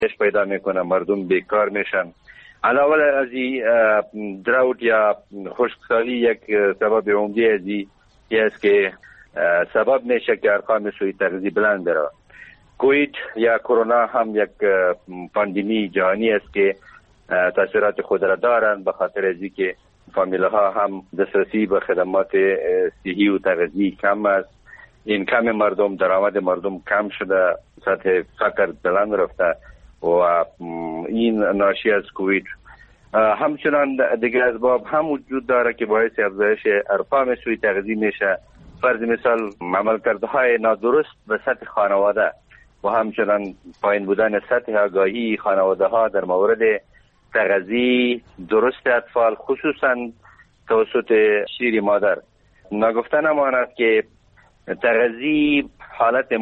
پیدا میکنه، مردم بیکار میشن. علاوه از این دراوت یا خشکسالی یک سبب عمده ازی است که سبب میشه که ارقام سوی تغذیه بلند بره. کووید یا کرونا هم یک پاندمی جهانی است که تاثیرات خود را دارند، به خاطر ازی که فامیل ها هم دسترسی به خدمات صحی و تغذیه کم است. این کم مردم، درآمد مردم کم شده، سطح فقر بلند رفته و این ناشی از کووید. همچنان دیگر اسباب هم وجود داره که باعث افزایش ارقام سوی تغذیه میشه. فرض مثال عملکردهای نادرست به سطح خانواده و همچنان پایین بودن سطح آگاهی خانواده ها در مورد تغذیه درست اطفال، خصوصا توسط شیر مادر. نگفته نماند که تغذیه حالت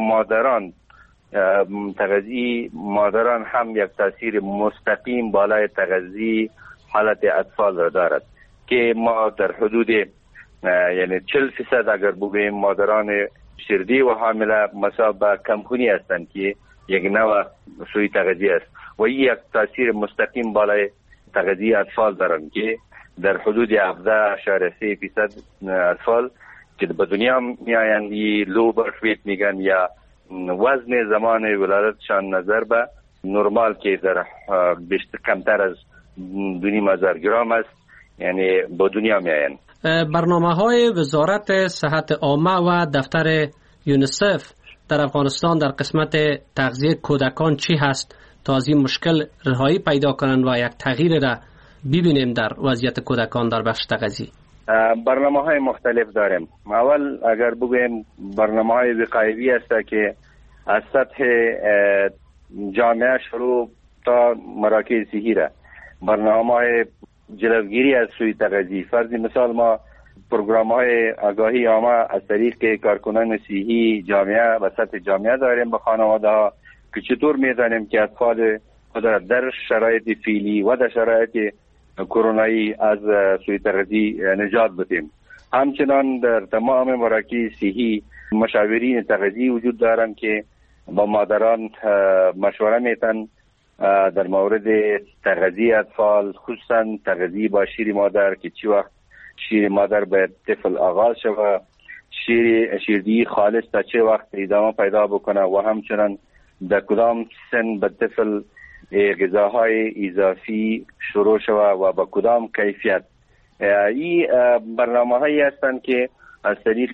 مادران هم یک تاثیر مستقیم بالای تغذیه حالت اطفال را دارد که ما در حدود یعنی 40% اگر بگوییم مادران شیردی و حامله مسابقه کمخونی هستند که یک نوع سوی تغذیه است و این یک تاثیر مستقیم بالای تغذیه اطفال دارند که در حدود 17.3% اطفال که به دنیا میآیند لو برث ویت میگن یا وزن زمان ولادتشان نظر به نرمال که در کمتر از 2,500 گرم است، یعنی به دنیا میآیند. برنامه‌های وزارت صحت عامه و دفتر یونیسف در افغانستان در قسمت تغذیه کودکان چی هست تا از این مشکل رهایی پیدا کنند و یک تغییر را ببینیم در وضعیت کودکان در بخش تغذیه؟ برنامه‌های مختلف داریم. اول اگر بگویم برنامه‌های وقایوی است که از سطح جامعه شروع تا مراکز صحی را برنامه‌های جلوگیری از سوی تغذیه. فرض مثال ما پروگرام‌های آگاهی عامه از طریق کارکنان صحی جامعه و سطح جامعه داریم به خانواده‌ها که چطور می‌دانیم که اطفال خود را در شرایط فعلی و در شرایط کرونایی از سوی تغذیه نجات بدیم. همچنان در تمام مراکز صحی مشاورین تغذیه وجود دارند که با مادران مشوره میتن در مورد تغذیه اطفال، خصوصا تغذیه با شیر مادر که چی وقت شیر مادر به طفل آغاز شود، شیردهی خالص تا چه وقت ادامه پیدا بکنه و همچنان در کدام سن به طفل غذاهای اضافی شروع شود و با کدام کیفیت. این برنامه‌هایی هستند که از طریق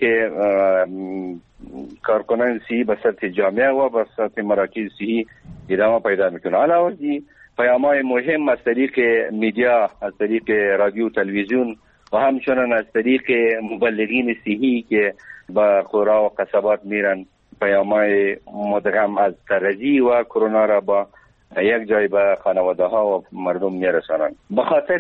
کارکنان صحی به سطح جامعه و به سطح مراکز صحی ادامه پیدا میکنه. علاوه از این پیام‌های مهم از طریق میدیا، از طریق رادیو تلویزیون و همچنان از طریق مبلغین صحی که به قرى و قصبات میرن پیام‌های مدغم از تغذیه و کرونا را با یک جای به خانواده ها و مردم میرسانند. به خاطر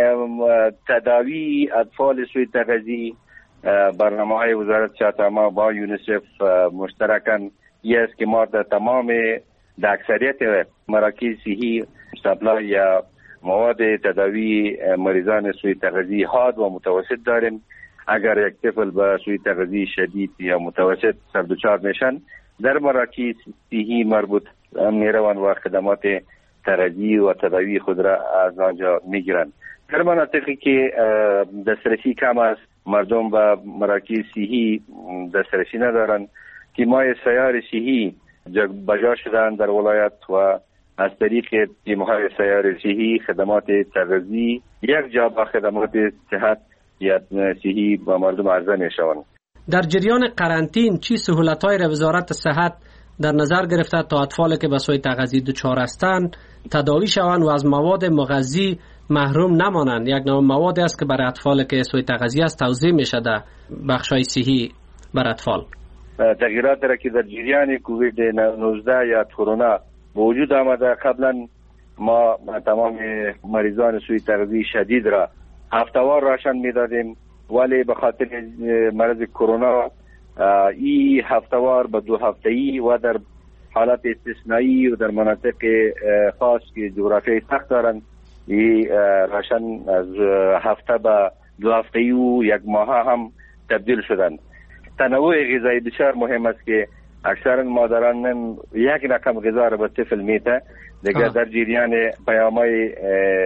تداوی اطفال سوی تغذیه برنامه های وزارت صحت عامه با یونیسف مشترکاً است که ما در تمام در اکثریت مراکز صحی سپلای یا مواد تداوی مریضان سوی تغذیه حاد و متوسط داریم. اگر یک طفل به سوی تغذیه شدید یا متوسط سردوچار میشن در مراکز صحی مربوط میروند و خدمات تغذیه و تداوی خود را از آنجا میگیرند. در مناطقی که دسترسی کم است، مردم به مراکز صحی دسترسی ندارند، تیم‌های سیار صحی بجا شدند در ولایت و از طریق تیم‌های سیار صحی خدمات تغذیه یک جا با خدمات صحت یا صحی با مردم عرضه میشوند. در جریان قرنطین چی سهولت‌های را وزارت صحت در نظر گرفته تا اطفالی که به سوی تغذیه دچار هستند تداوی شوند و از مواد مغذی محروم نمانند؟ یک نوع مواد است که برای اطفالی که سوی تغذیه است توزیع میشه در بخش‌های صحی بر اطفال. تغییرات را که در جریان کووید 19 یا کرونا وجود آمده، قبلا ما تمام مریضان سوی تغذیه شدید را هفته‌وار راشن میدادیم، ولی به خاطر مرض کرونا این هفته‌وار به 2 هفته‌ای و در حالت استثنایی و در مناطق خاص که جغرافیایی سخت دارند این راشن از هفته به 2 هفته‌ای و 1 ماه هم تبدیل شدند. تنوع غذایی بسیار مهم است که اکثر مادران یک رقم غذا را به طفل میده دیگه. در جریان پیام‌های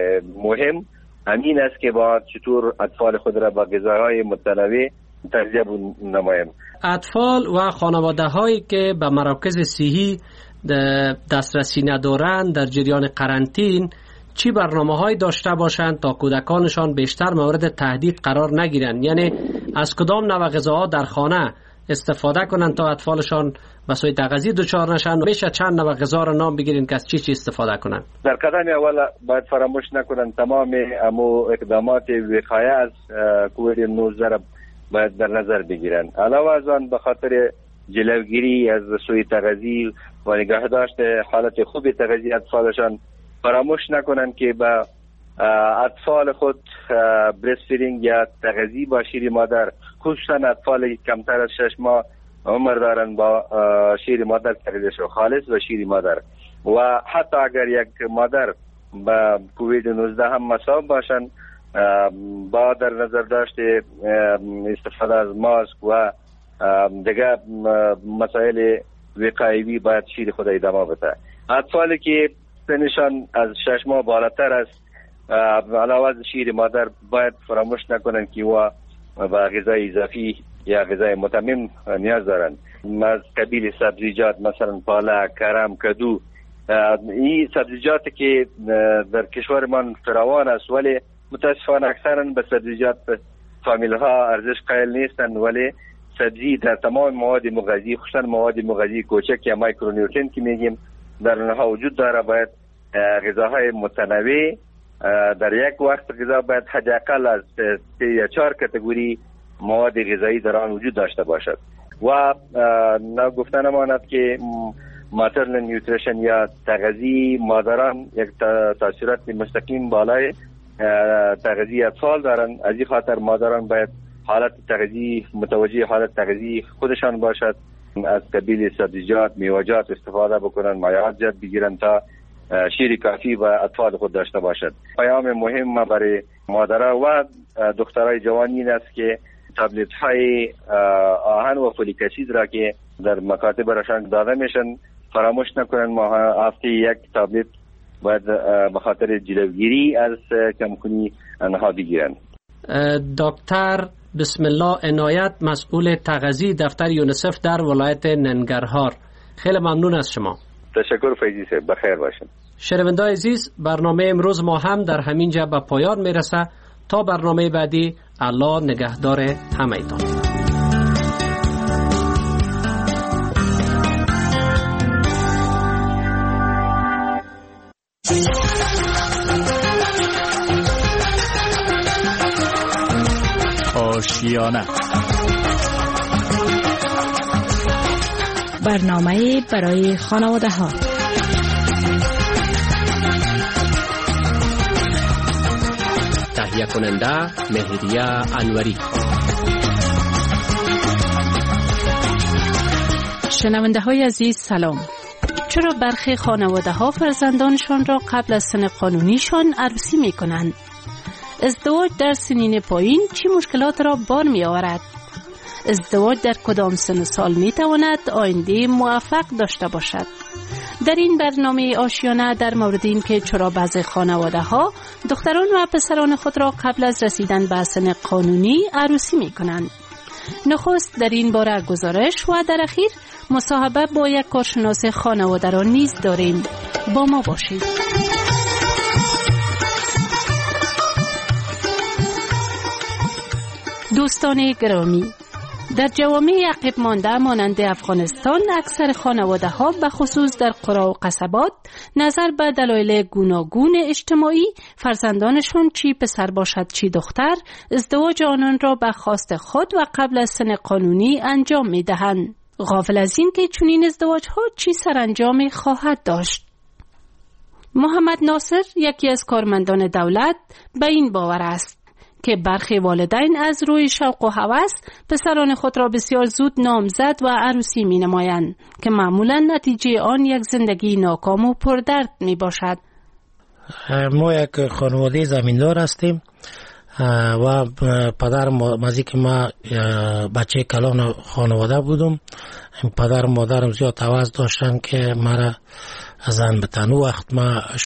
مهم همین است که باید چطور اطفال خود را با غذاهای متنوع تغذیه نماییم. اطفال و خانواده هایی که به مراکز صحی دسترسی ندارند در جریان قرنطین چی برنامه‌هایی داشته باشند تا کودکانشان بیشتر مورد تهدید قرار نگیرند؟ یعنی از کدام نوع غذاها در خانه استفاده کنند تا اطفالشان به سوی تغذیه دچار نشن؟ میشه چند نوع غذا را نام بگیرین که از چی استفاده کنند؟ در قدم اول باید فراموش نکنند تمام امو اقدامات وقایه از کووید 19 را باید در نظر بگیرند. علاوه از آن به خاطر جلوگیری از سوی تغذیه و نگهداشت حالت خوب تغذیه اطفالشان فراموش نکنند که با اطفال خود برست فیدینگ یا تغذیه با شیر مادر، خصوصا اطفال کمتر از 6 ماه عمر دارند، با شیر مادر تغذیه شو خالص و شیر مادر. و حتی اگر یک مادر با کووید 19 هم مصاب باشند با در نظر داشته استفاده از ماسک و دیگه مسائل وقایوی باید شیر خود ادامه بده. اطفالی که سنشان از 6 ماه بالاتر است علاوه از شیر مادر باید فراموش نکنند که و با غذای اضافی یا غذای متمم نیاز دارند، از قبیل سبزیجات مثلا پالک، کرم، کدو. این سبزیجاتی که در کشورمان فراوان است ولی متاسفانه اکثرا به سبزیجات فامیل ها ارزش قائل نیستند، ولی سبزی در تمام مواد مغذی خصوصا مواد مغذی کوچک یا مایکرونیوترین که میگیم در اونها وجود داره. باید غذاهای متنوع در یک وقت غذا باید حداقل از 3 یا 4 کاتگوری مواد غذایی در آن وجود داشته باشد. و گفتن امانت که ماترنال نیوتریشن یا تغذیه مادران یک تاثیرات مستقیم بالای تغذیه اطفال دارند. از این خاطر مادران باید حالت تغذیه متوجه حالت تغذیه خودشان باشد، از قبیل سبزیجات، میوه‌جات استفاده بکنند، مایعات زیاد بگیرند تا شیر کافی و اطفال خود داشته باشد. پیام مهم برای مادرها و دخترای جوان این است که تابلت های آهن و فولیک اسید را که در مکاتب براشان داده میشن فراموش نکنند. ما هفته یک تابلت باید به خاطر جلوگیری از کمخونی آنها بگیرند. دکتر بسم الله عنایت، مسئول تغذیه دفتر یونیسف در ولایت ننگرهار، خیلی ممنون از شما. تشکر فیضی صاحب، بخیر باشین. شنونده‌های عزیز، برنامه امروز ما هم در همین جا به پایان میرسه. تا برنامه بعدی، الله نگهدار همه‌تان. آشیانه، برنامه برای خانواده ها. تهیه کننده مهریه انوری. شنونده های عزیز سلام. چرا برخی خانواده ها فرزندانشان را قبل از سن قانونیشان عروسی می کنند؟ ازدواج در سنین پایین چه مشکلات را بار می آورد؟ ازدواج در کدام سن و سال می تواند آینده موفق داشته باشد؟ در این برنامه آشیانه در مورد این که چرا بعضی خانواده ها دختران و پسران خود را قبل از رسیدن به سن قانونی عروسی می کنند. نخست در این باره گزارش و در اخیر مصاحبه با یک کارشناس خانواده را نیز داریم. با ما باشید. دوستان گرامی، در جوامع عقب مانده مانند افغانستان اکثر خانواده ها به خصوص در قرى و قصبات نظر به دلایل گوناگون اجتماعی فرزندانشون چی پسر باشد چی دختر ازدواج آنان را به خواست خود و قبل از سن قانونی انجام می دهند، غافل از این که چنین ازدواج ها چی سرانجامی خواهد داشت. محمد ناصر یکی از کارمندان دولت به این باور است که برخی والدین از روی شوق و هوس پسران خود را بسیار زود نامزد و عروسی می نمایند که معمولا نتیجه آن یک زندگی ناکام و پردرد می باشد. ما یک خانواده زمیندار هستیم. و پدر مازی که ما بچه کلان خانواده بودم، پدر و مادرم زیاد عوض داشتن که مرا زن بتن. وقت ما